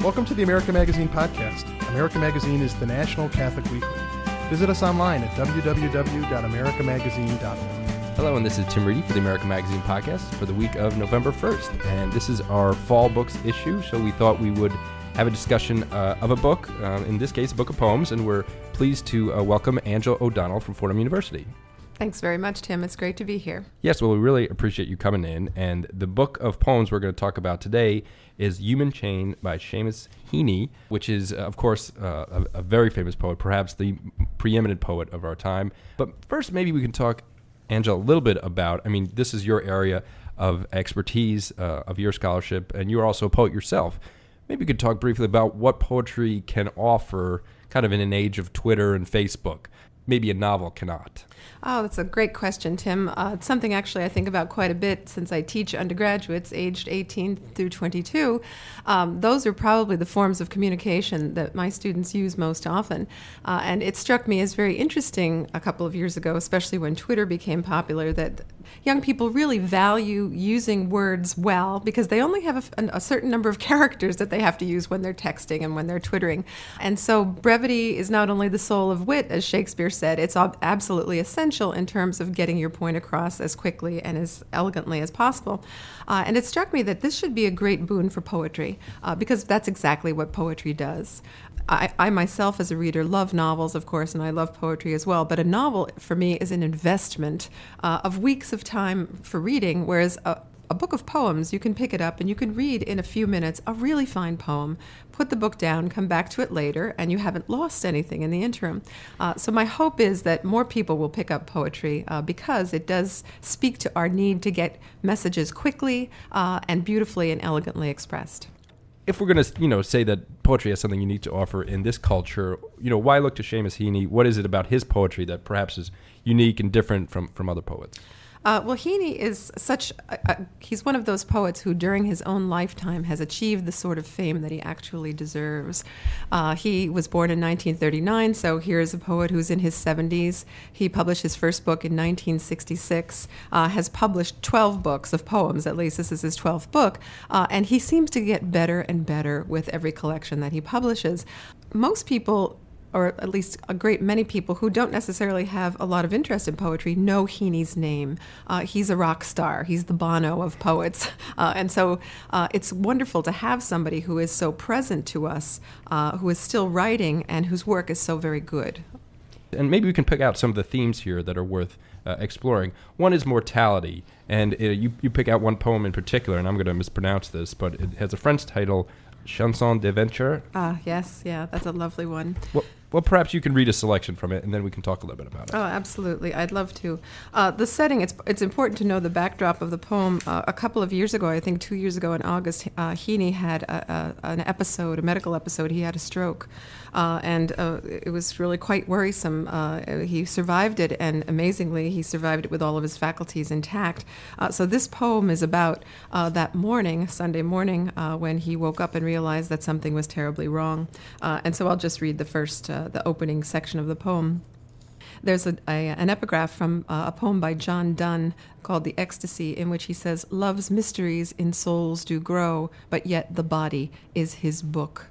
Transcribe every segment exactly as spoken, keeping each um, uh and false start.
Welcome to the America Magazine podcast. America Magazine is the national Catholic weekly. Visit us online at w w w dot america magazine dot org. Hello, and this is Tim Reedy for the America Magazine podcast for the week of November first. And this is our fall books issue, so we thought we would have a discussion uh, of a book, uh, in this case, a book of poems, and we're pleased to uh, welcome Angela O'Donnell from Fordham University. Thanks very much, Tim. It's great to be here. Yes, well, we really appreciate you coming in. And the book of poems we're going to talk about today is Human Chain by Seamus Heaney, which is, uh, of course, uh, a, a very famous poet, perhaps the preeminent poet of our time. But first, maybe we can talk, Angela, a little bit about, I mean, this is your area of expertise, uh, of your scholarship, and you're also a poet yourself. Maybe you could talk briefly about what poetry can offer kind of in an age of Twitter and Facebook. Maybe a novel cannot. Oh, that's a great question, Tim. Uh, it's something actually I think about quite a bit since I teach undergraduates aged eighteen through twenty-two. Um, those are probably the forms of communication that my students use most often. Uh, and it struck me as very interesting a couple of years ago, especially when Twitter became popular, that young people really value using words well because they only have a, a certain number of characters that they have to use when they're texting and when they're twittering. And so brevity is not only the soul of wit, as Shakespeare said, it's ob- absolutely essential in terms of getting your point across as quickly and as elegantly as possible. Uh, and it struck me that this should be a great boon for poetry uh, because that's exactly what poetry does. I, I myself, as a reader, love novels, of course, and I love poetry as well. But a novel, for me, is an investment uh, of weeks of time for reading, whereas a, a book of poems, you can pick it up and you can read in a few minutes a really fine poem, put the book down, come back to it later, and you haven't lost anything in the interim. Uh, so my hope is that more people will pick up poetry uh, because it does speak to our need to get messages quickly uh, and beautifully and elegantly expressed. If we're going to, you know, say that poetry has something unique to offer in this culture, you know, why look to Seamus Heaney? What is it about his poetry that perhaps is unique and different from, from other poets? Uh, well, Heaney is such, a, a, he's one of those poets who during his own lifetime has achieved the sort of fame that he actually deserves. Uh, he was born in nineteen thirty-nine, so here's a poet who's in his seventies. He published his first book in nineteen sixty-six, uh, has published twelve books of poems, at least this is his twelfth book, uh, and he seems to get better and better with every collection that he publishes. Most people, or at least a great many people who don't necessarily have a lot of interest in poetry, know Heaney's name. Uh, he's a rock star. He's the Bono of poets. Uh, and so uh, it's wonderful to have somebody who is so present to us, uh, who is still writing, and whose work is so very good. And maybe we can pick out some of the themes here that are worth uh, exploring. One is mortality. And uh, you, you pick out one poem in particular, and I'm going to mispronounce this, but it has a French title, Chanson d'aventure. Ah, yes, yeah, that's a lovely one. Well, well, perhaps you can read a selection from it, and then we can talk a little bit about it. Oh, absolutely. I'd love to. Uh, the setting, it's it's important to know the backdrop of the poem. Uh, a couple of years ago, I think two years ago in August, uh, Heaney had a, a, an episode, a medical episode. He had a stroke, uh, and uh, it was really quite worrisome. Uh, he survived it, and amazingly, he survived it with all of his faculties intact. Uh, so this poem is about uh, that morning, Sunday morning, uh, when he woke up and realized that something was terribly wrong. Uh, and so I'll just read the first uh, the opening section of the poem. There's a, a, an epigraph from uh, a poem by John Donne called The Ecstasy, in which he says, "Love's mysteries in souls do grow, but yet the body is his book.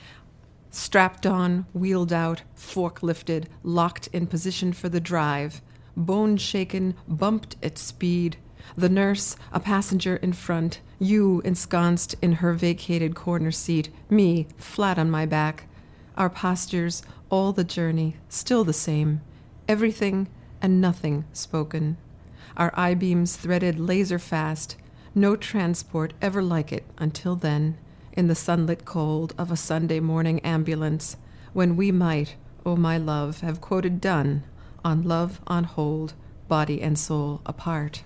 Strapped on, wheeled out, fork lifted, locked in position for the drive, bone shaken, bumped at speed, the nurse, a passenger in front, you ensconced in her vacated corner seat, me flat on my back. Our postures, all the journey, still the same. Everything and nothing spoken. Our eye-beams threaded laser fast. No transport ever like it until then, in the sunlit cold of a Sunday morning ambulance, when we might, oh my love, have quoted Donne, on love on hold, body and soul apart."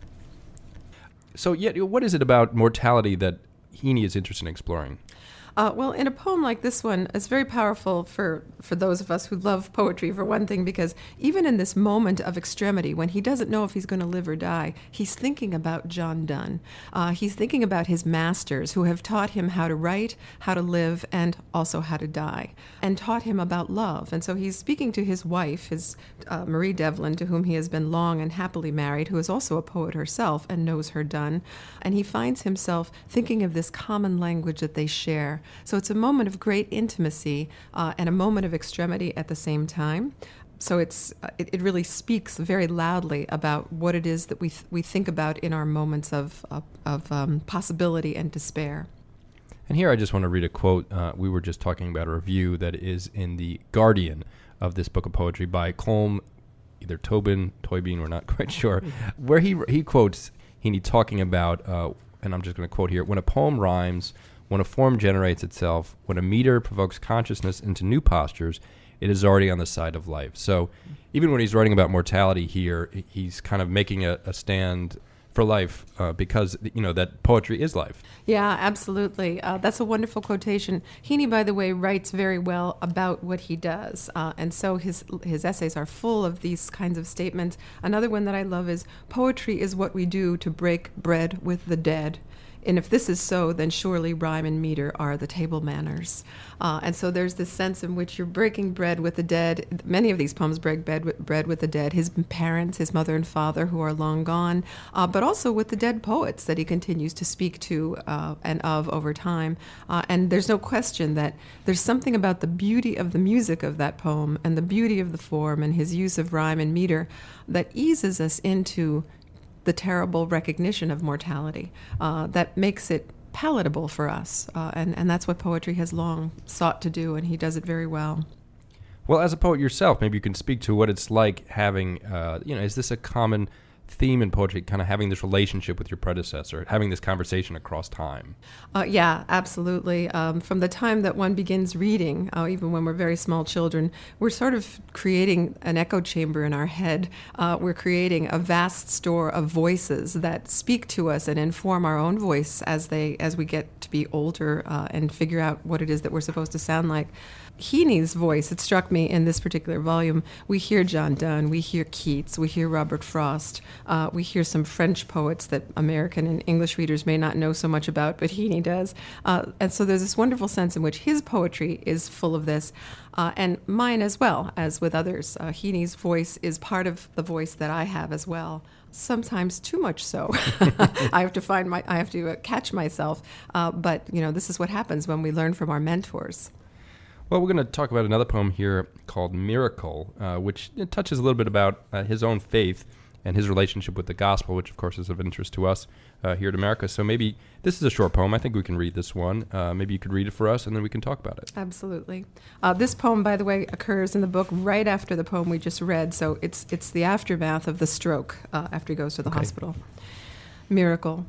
So, yet, what is it about mortality that Heaney is interested in exploring? Uh, well, in a poem like this one, it's very powerful for, for those of us who love poetry, for one thing, because even in this moment of extremity, when he doesn't know if he's going to live or die, he's thinking about John Donne. Uh, he's thinking about his masters who have taught him how to write, how to live, and also how to die, and taught him about love. And so he's speaking to his wife, his uh, Marie Devlin, to whom he has been long and happily married, who is also a poet herself and knows her Donne. And he finds himself thinking of this common language that they share, So it's a moment of great intimacy uh, and a moment of extremity at the same time. So it's uh, it, it really speaks very loudly about what it is that we th- we think about in our moments of of, of um, possibility and despair. And here I just want to read a quote. Uh, we were just talking about a review that is in The Guardian of this book of poetry by Colm, either Tobin, Toybin, we're not quite sure, where he he quotes Heaney talking about, uh, and I'm just going to quote here, when a poem rhymes, when a form generates itself, when a meter provokes consciousness into new postures, it is already on the side of life. So even when he's writing about mortality here, he's kind of making a, a stand for life uh, because, you know, that poetry is life. Yeah, absolutely. Uh, that's a wonderful quotation. Heaney, by the way, writes very well about what he does. Uh, and so his his essays are full of these kinds of statements. Another one that I love is, poetry is what we do to break bread with the dead. And if this is so, then surely rhyme and meter are the table manners. Uh, and so there's this sense in which you're breaking bread with the dead. Many of these poems break bread with, bread with the dead, his parents, his mother and father who are long gone, uh, but also with the dead poets that he continues to speak to uh, and of over time. Uh, and there's no question that there's something about the beauty of the music of that poem and the beauty of the form and his use of rhyme and meter that eases us into the terrible recognition of mortality uh, that makes it palatable for us. Uh, and, and that's what poetry has long sought to do, and he does it very well. Well, as a poet yourself, maybe you can speak to what it's like having, uh, you know, is this a common theme in poetry, kind of having this relationship with your predecessor, having this conversation across time? Uh, yeah, absolutely. Um, from the time that one begins reading, uh, even when we're very small children, we're sort of creating an echo chamber in our head. Uh, we're creating a vast store of voices that speak to us and inform our own voice as they as we get to be older uh, and figure out what it is that we're supposed to sound like. Heaney's voice, it struck me in this particular volume, we hear John Donne, we hear Keats, we hear Robert Frost, uh, we hear some French poets that American and English readers may not know so much about, but Heaney does. Uh, and so there's this wonderful sense in which his poetry is full of this, uh, and mine as well, as with others. Uh, Heaney's voice is part of the voice that I have as well. Sometimes too much so. I have to find my, I have to uh, catch myself. Uh, but, you know, this is what happens when we learn from our mentors. Well, we're going to talk about another poem here called Miracle, uh, which touches a little bit about uh, his own faith and his relationship with the gospel, which, of course, is of interest to us uh, here at America. So maybe this is a short poem. I think we can read this one. Uh, maybe you could read it for us, and then we can talk about it. Absolutely. Uh, this poem, by the way, occurs in the book right after the poem we just read, so it's it's the aftermath of the stroke uh, after he goes to the Okay. hospital. Miracle.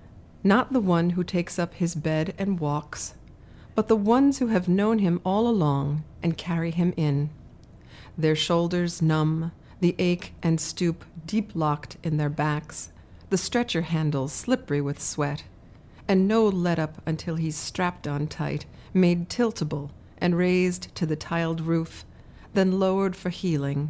Not the one who takes up his bed and walks, but the ones who have known him all along and carry him in. Their shoulders numb, the ache and stoop deep locked in their backs, the stretcher handles slippery with sweat, and no let up until he's strapped on tight, made tiltable and raised to the tiled roof, then lowered for healing.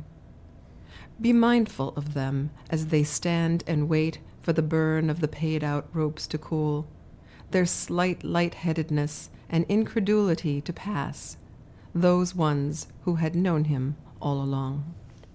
Be mindful of them as they stand and wait for the burn of the paid-out ropes to cool, their slight lightheadedness and incredulity to pass, those ones who had known him all along.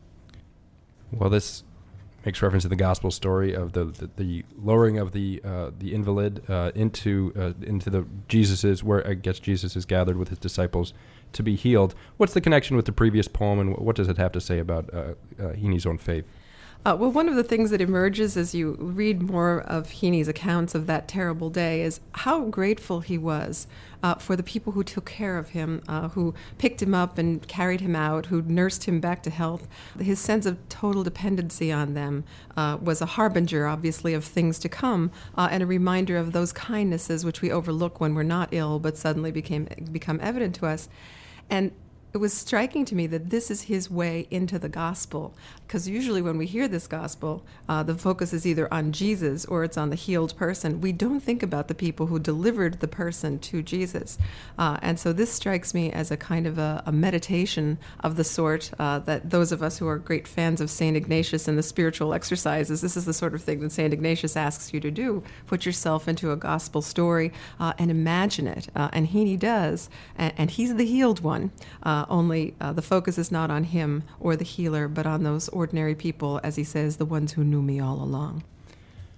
Well, this makes reference to the gospel story of the the, the lowering of the uh, the invalid uh, into uh, into the Jesus's, where I guess Jesus is gathered with his disciples to be healed. What's the connection with the previous poem, and what does it have to say about uh, uh, Heaney's own faith? Uh, well, one of the things that emerges as you read more of Heaney's accounts of that terrible day is how grateful he was uh, for the people who took care of him, uh, who picked him up and carried him out, who nursed him back to health. His sense of total dependency on them uh, was a harbinger, obviously, of things to come, uh, and a reminder of those kindnesses which we overlook when we're not ill, but suddenly became become evident to us. And it was striking to me that this is his way into the gospel, because usually when we hear this gospel, uh, the focus is either on Jesus or it's on the healed person. We don't think about the people who delivered the person to Jesus. Uh, and so this strikes me as a kind of a, a meditation of the sort uh, that those of us who are great fans of Saint Ignatius and the spiritual exercises, this is the sort of thing that Saint Ignatius asks you to do. Put yourself into a gospel story uh, and imagine it. Uh, and Heaney does, and, and he's the healed one. Uh, Uh, only uh, the focus is not on him or the healer, but on those ordinary people, as he says, the ones who knew me all along.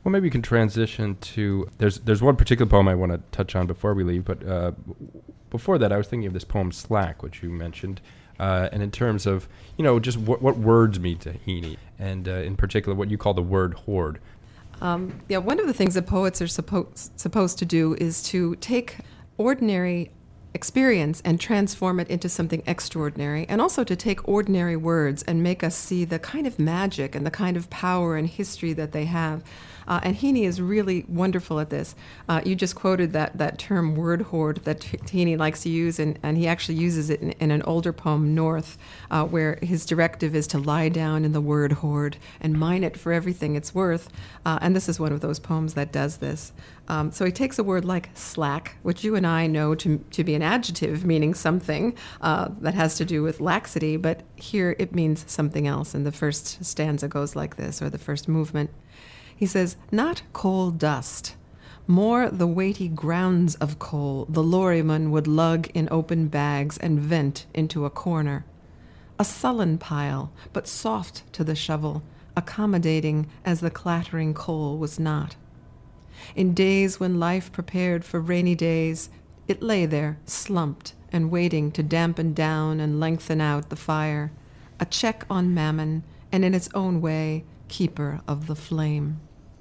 Well, maybe you can transition to, there's there's one particular poem I want to touch on before we leave, but uh, before that I was thinking of this poem Slack, which you mentioned, uh, and in terms of, you know, just what, what words mean to Heaney, and uh, in particular what you call the word hoard. Um, yeah, one of the things that poets are supposed supposed to do is to take ordinary experience and transform it into something extraordinary, and also to take ordinary words and make us see the kind of magic and the kind of power and history that they have. Uh, and Heaney is really wonderful at this. Uh, you just quoted that, that term word hoard that Heaney likes to use, and, and he actually uses it in, in an older poem, North, uh, where his directive is to lie down in the word hoard and mine it for everything it's worth. Uh, and this is one of those poems that does this. Um, so he takes a word like slack, which you and I know to, to be an adjective meaning something uh, that has to do with laxity, but here it means something else. And the first stanza goes like this, or the first movement. He says, not coal dust, more the weighty grounds of coal the lorryman would lug in open bags and vent into a corner. A sullen pile, but soft to the shovel, accommodating as the clattering coal was not. In days when life prepared for rainy days, it lay there, slumped and waiting to dampen down and lengthen out the fire, a check on mammon, and in its own way, keeper of the flame.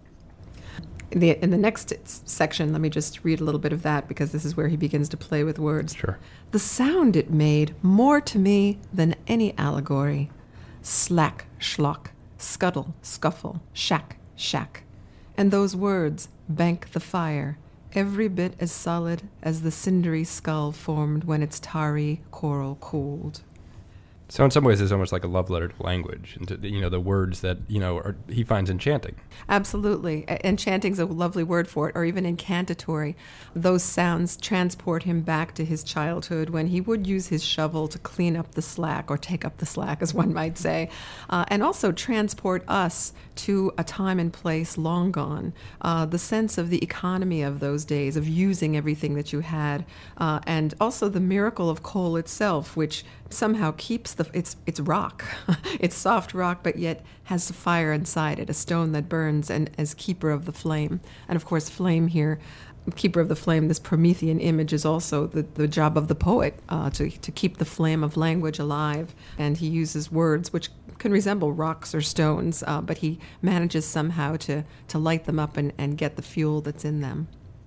In the, in the next section, let me just read a little bit of that, because this is where he begins to play with words. Sure. The sound it made more to me than any allegory. Slack, schlock, scuttle, scuffle, shack, shack. And those words, bank the fire, every bit as solid as the cindery skull formed when its tarry coral cooled. So in some ways, it's almost like a love letter to language, and to, you know, the words that, you know, are, he finds enchanting. Absolutely. Enchanting's a lovely word for it, or even incantatory. Those sounds transport him back to his childhood when he would use his shovel to clean up the slack, or take up the slack, as one might say, uh, and also transport us to a time and place long gone. Uh, the sense of the economy of those days, of using everything that you had, uh, and also the miracle of coal itself, which somehow keeps the, it's it's rock, it's soft rock, but yet has a fire inside it, a stone that burns, and as keeper of the flame. And of course, flame here, keeper of the flame, this Promethean image is also the, the job of the poet, uh, to, to keep the flame of language alive. And he uses words which can resemble rocks or stones, uh, but he manages somehow to, to light them up and, and get the fuel that's in them.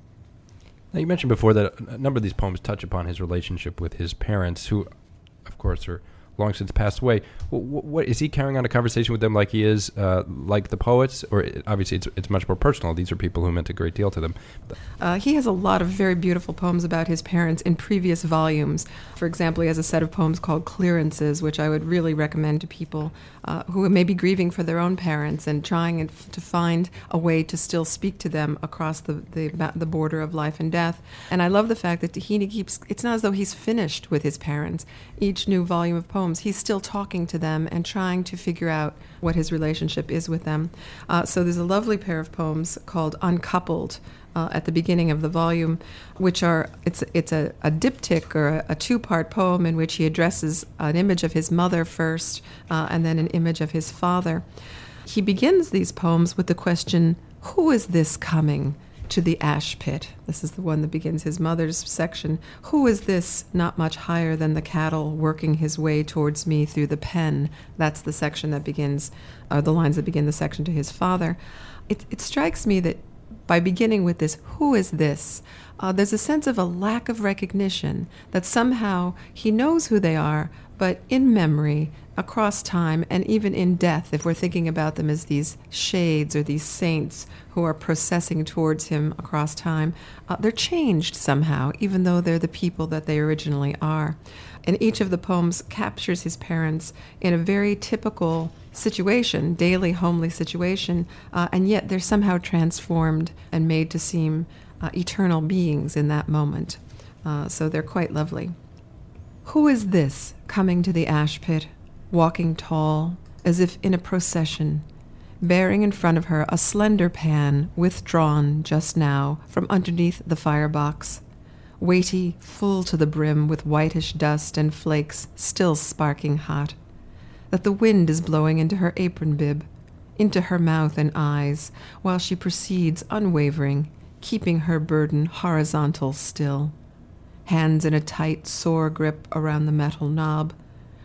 Now, you mentioned before that a number of these poems touch upon his relationship with his parents, who, of course, are long since passed away. What, what is he carrying on a conversation with them like he is uh, like the poets, or it, obviously it's it's much more personal? These are people who meant a great deal to them. Uh, he has a lot of very beautiful poems about his parents in previous volumes. For example, he has a set of poems called Clearances, which I would really recommend to people uh, who may be grieving for their own parents and trying to find a way to still speak to them across the, the, the border of life and death. And I love the fact that Heaney keeps, it's not as though he's finished with his parents. Each new volume of poems, he's still talking to them and trying to figure out what his relationship is with them. Uh, so there's a lovely pair of poems called Uncoupled uh, at the beginning of the volume, which are, it's it's a, a diptych, or a, a two-part poem in which he addresses an image of his mother first, uh, and then an image of his father. He begins these poems with the question, who is this coming to the ash pit? This is the one that begins his mother's section. Who is this not much higher than the cattle working his way towards me through the pen? That's the section that begins, or the lines that begin the section to his father. It, it strikes me that by beginning with this, who is this? Uh, there's a sense of a lack of recognition, that somehow he knows who they are, but in memory, across time, and even in death, if we're thinking about them as these shades or these saints who are processing towards him across time, uh, they're changed somehow, even though they're the people that they originally are. And each of the poems captures his parents in a very typical situation, daily homely situation, uh, and yet they're somehow transformed and made to seem uh, eternal beings in that moment. Uh, so they're quite lovely. Who is this coming to the ash pit, walking tall, as if in a procession, bearing in front of her a slender pan withdrawn just now from underneath the firebox, weighty, full to the brim with whitish dust and flakes still sparking hot, that the wind is blowing into her apron bib, into her mouth and eyes, while she proceeds unwavering, keeping her burden horizontal still. Hands in a tight, sore grip around the metal knob,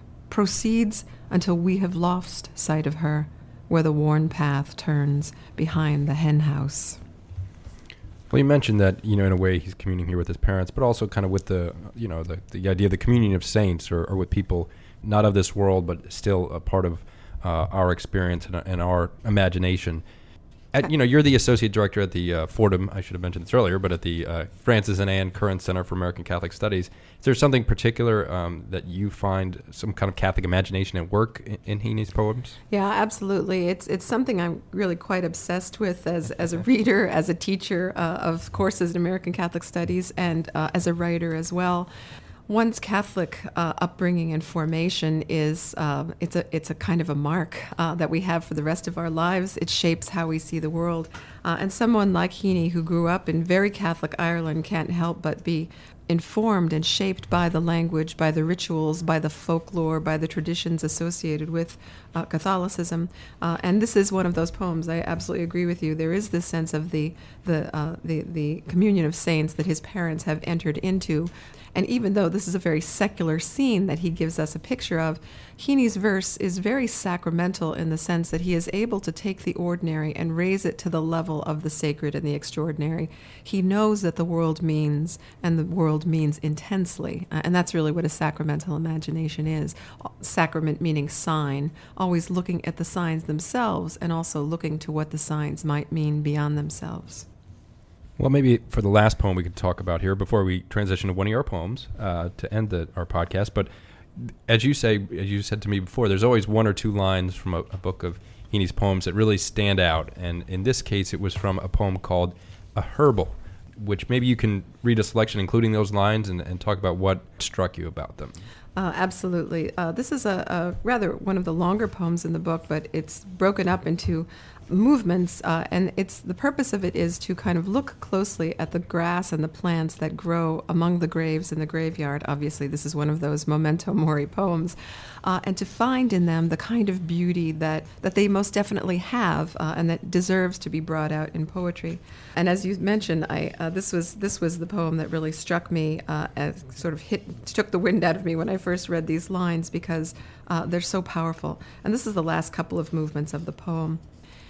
proceeds until we have lost sight of her, where the worn path turns behind the hen house. Well, you mentioned that, you know, in a way he's communing here with his parents, but also kind of with the, you know, the, the idea of the communion of saints, or, or with people not of this world, but still a part of uh, our experience and, and our imagination. At, you know, you're the associate director at the uh, Fordham, I should have mentioned this earlier, but at the uh, Francis and Anne Curran Center for American Catholic Studies. Is there something particular um, that you find some kind of Catholic imagination at work in, in Heaney's poems? Yeah, absolutely. It's it's something I'm really quite obsessed with as, as a reader, as a teacher uh, of courses in American Catholic Studies, and uh, as a writer as well. One's Catholic uh, upbringing and formation is uh, it's a it's a kind of a mark uh, that we have for the rest of our lives. It shapes how we see the world. Uh, and someone like Heaney, who grew up in very Catholic Ireland, can't help but be informed and shaped by the language, by the rituals, by the folklore, by the traditions associated with uh, Catholicism. Uh, and this is one of those poems. I absolutely agree with you. There is this sense of the the uh, the, the communion of saints that his parents have entered into. And even though this is a very secular scene that he gives us a picture of, Heaney's verse is very sacramental in the sense that he is able to take the ordinary and raise it to the level of the sacred and the extraordinary. He knows that the world means, and the world means intensely. Uh, and that's really what a sacramental imagination is. Sacrament meaning sign, always looking at the signs themselves and also looking to what the signs might mean beyond themselves. Well, maybe for the last poem we could talk about here before we transition to one of your poems uh, to end the, our podcast. But as you say, as you said to me before, there's always one or two lines from a, a book of Heaney's poems that really stand out. And in this case, it was from a poem called A Herbal, which maybe you can read a selection including those lines and, and talk about what struck you about them. Uh, absolutely. Uh, this is a, a rather one of the longer poems in the book, but it's broken up into movements, uh, and it's the purpose of it is to kind of look closely at the grass and the plants that grow among the graves in the graveyard. Obviously, this is one of those memento mori poems, uh, and to find in them the kind of beauty that, that they most definitely have, uh, and that deserves to be brought out in poetry. And as you mentioned, I uh, this was this was the poem that really struck me, uh, as sort of hit took the wind out of me when I first read these lines, because uh, they're so powerful. And this is the last couple of movements of the poem.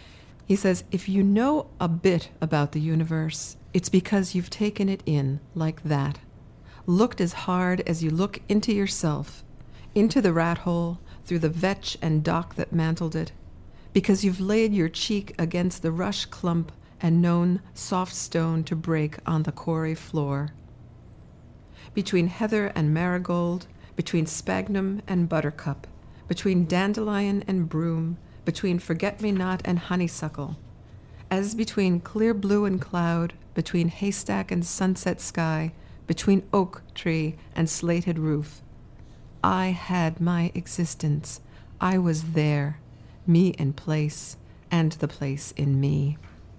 He says, if you know a bit about the universe, it's because you've taken it in like that. Looked as hard as you look into yourself, into the rat hole, through the vetch and dock that mantled it, because you've laid your cheek against the rush clump and known soft stone to break on the quarry floor. Between heather and marigold, between sphagnum and buttercup, between dandelion and broom, between forget-me-not and honeysuckle, as between clear blue and cloud, between haystack and sunset sky, between oak tree and slated roof. I had my existence. I was there, me in place, and the place in me.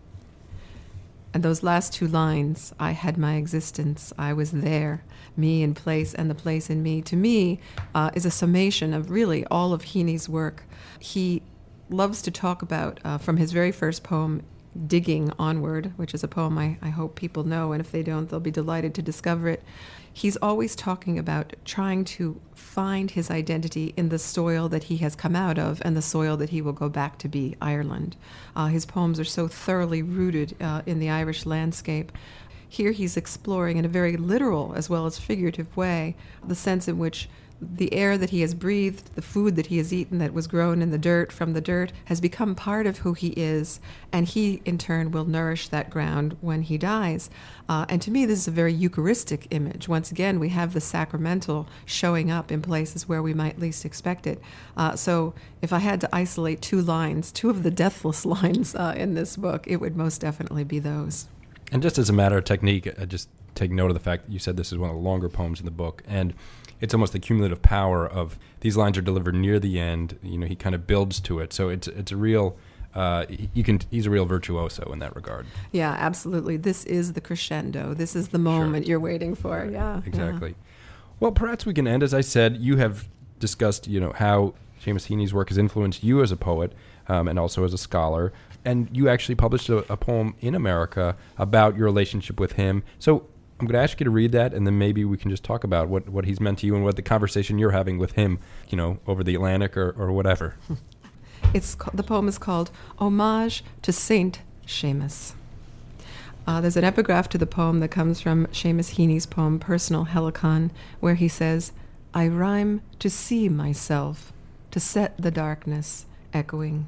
And those last two lines, I had my existence, I was there, me in place, and the place in me, to me, uh, is a summation of really all of Heaney's work. He loves to talk about, uh, from his very first poem, Digging Onward, which is a poem I, I hope people know, and if they don't, they'll be delighted to discover it. He's always talking about trying to find his identity in the soil that he has come out of and the soil that he will go back to be, Ireland. Uh, his poems are so thoroughly rooted uh, in the Irish landscape. Here he's exploring in a very literal as well as figurative way the sense in which the air that he has breathed, the food that he has eaten that was grown in the dirt from the dirt, has become part of who he is, and he, in turn, will nourish that ground when he dies. Uh, and to me, this is a very Eucharistic image. Once again, we have the sacramental showing up in places where we might least expect it. Uh, so if I had to isolate two lines, two of the deathless lines uh, in this book, it would most definitely be those. And just as a matter of technique, I just take note of the fact that you said this is one of the longer poems in the book, and it's almost the cumulative power of these lines are delivered near the end. You know, he kind of builds to it, so it's it's a real. Uh, you can. He's a real virtuoso in that regard. Yeah, absolutely. This is the crescendo. This is the moment sure. you're waiting for. Right. Yeah, exactly. Yeah. Well, perhaps we can end. As I said, you have discussed, you know, how Seamus Heaney's work has influenced you as a poet um, and also as a scholar. And you actually published a, a poem in America about your relationship with him. So I'm going to ask you to read that, and then maybe we can just talk about what, what he's meant to you and what the conversation you're having with him, you know, over the Atlantic or, or whatever. It's the poem is called Homage to Saint Seamus. Uh, there's an epigraph to the poem that comes from Seamus Heaney's poem Personal Helicon, where he says, I rhyme to see myself, to set the darkness echoing.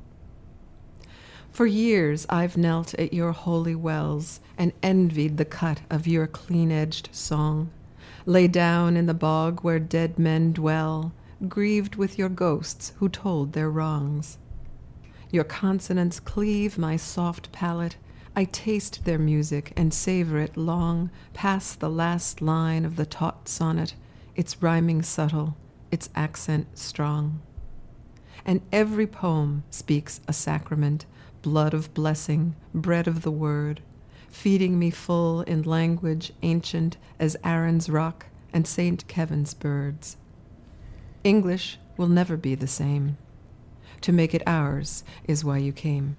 For years I've knelt at your holy wells and envied the cut of your clean-edged song, lay down in the bog where dead men dwell, grieved with your ghosts who told their wrongs. Your consonants cleave my soft palate, I taste their music and savor it long, past the last line of the taut sonnet, its rhyming subtle, its accent strong. And every poem speaks a sacrament, blood of blessing, bread of the word, feeding me full in language ancient as Aaron's rock and Saint Kevin's birds. English will never be the same. To make it ours is why you came.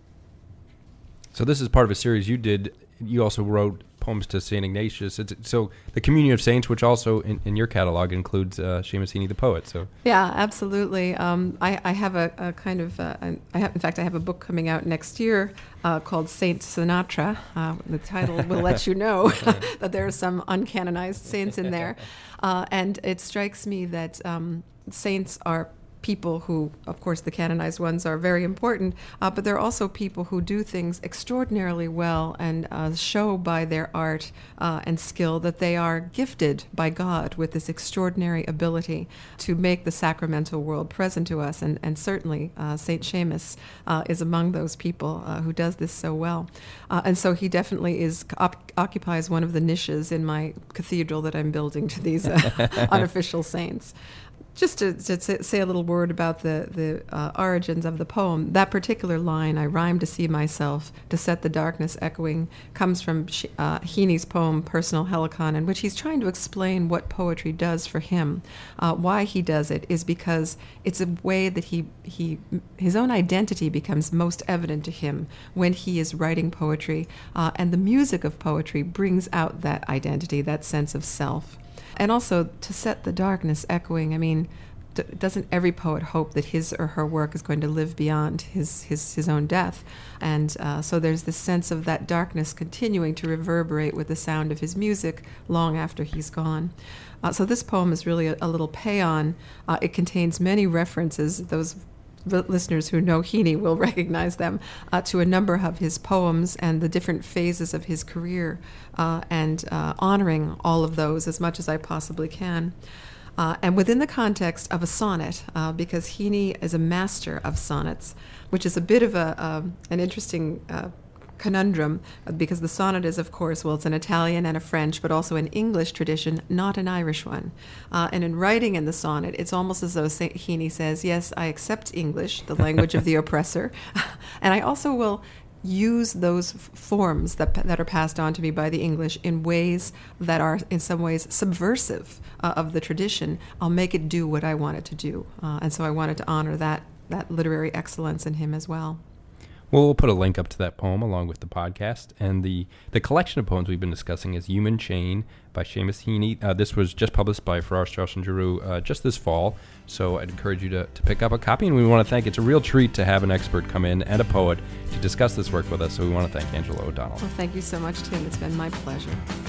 So this is part of a series you did. You also wrote poems to Saint Ignatius. It's, so the Communion of Saints, which also in, in your catalog includes uh, Seamus Heaney the poet. So yeah, absolutely. Um, I, I have a, a kind of, uh, an, I have, in fact, I have a book coming out next year uh, called Saint Sinatra. Uh, the title will let you know that there are some uncanonized saints in there. Uh, and it strikes me that um, saints are people who, of course, the canonized ones are very important, uh, but there are also people who do things extraordinarily well and uh, show by their art uh, and skill that they are gifted by God with this extraordinary ability to make the sacramental world present to us. And, and certainly uh, Saint Seamus uh, is among those people uh, who does this so well. Uh, and so he definitely is op- occupies one of the niches in my cathedral that I'm building to these uh, unofficial saints. Just to, to say a little word about the, the uh, origins of the poem, that particular line, I rhyme to see myself, to set the darkness echoing, comes from uh, Heaney's poem, Personal Helicon, in which he's trying to explain what poetry does for him. Uh, why he does it is because it's a way that he, he his own identity becomes most evident to him when he is writing poetry, uh, and the music of poetry brings out that identity, that sense of self. And also to set the darkness echoing. I mean, d- doesn't every poet hope that his or her work is going to live beyond his his, his own death? And uh, so there's this sense of that darkness continuing to reverberate with the sound of his music long after he's gone. Uh, so this poem is really a, a little paean. Uh, it contains many references, those listeners who know Heaney will recognize them, uh, to a number of his poems and the different phases of his career, uh, and uh, honoring all of those as much as I possibly can. Uh, and within the context of a sonnet, uh, because Heaney is a master of sonnets, which is a bit of a um, an interesting uh, conundrum, because the sonnet is, of course, well, it's an Italian and a French, but also an English tradition, not an Irish one. Uh, and in writing in the sonnet, it's almost as though Saint Heaney says, yes, I accept English, the language of the oppressor, and I also will use those f- forms that that are passed on to me by the English in ways that are, in some ways, subversive uh, of the tradition. I'll make it do what I want it to do. Uh, and so I wanted to honor that that literary excellence in him as well. Well, we'll put a link up to that poem along with the podcast. And the, the collection of poems we've been discussing is Human Chain by Seamus Heaney. Uh, this was just published by Farrar, Straus and Giroux uh, just this fall. So I'd encourage you to, to pick up a copy. And we want to thank, it's a real treat to have an expert come in and a poet to discuss this work with us. So we want to thank Angela O'Donnell. Well, thank you so much, Tim. It's been my pleasure.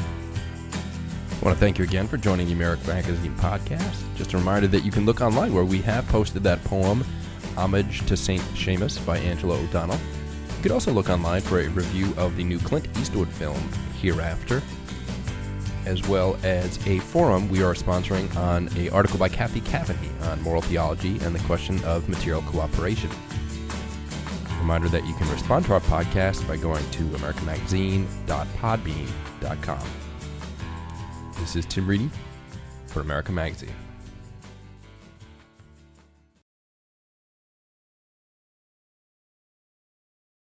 I want to thank you again for joining the American Magazine podcast. Just a reminder that you can look online where we have posted that poem, Homage to Saint Seamus by Angela O'Donnell. You could also look online for a review of the new Clint Eastwood film, Hereafter, as well as a forum we are sponsoring on an article by Kathy Cavany on moral theology and the question of material cooperation. Reminder that you can respond to our podcast by going to american magazine dot podbean dot com. This is Tim Reedy for American Magazine.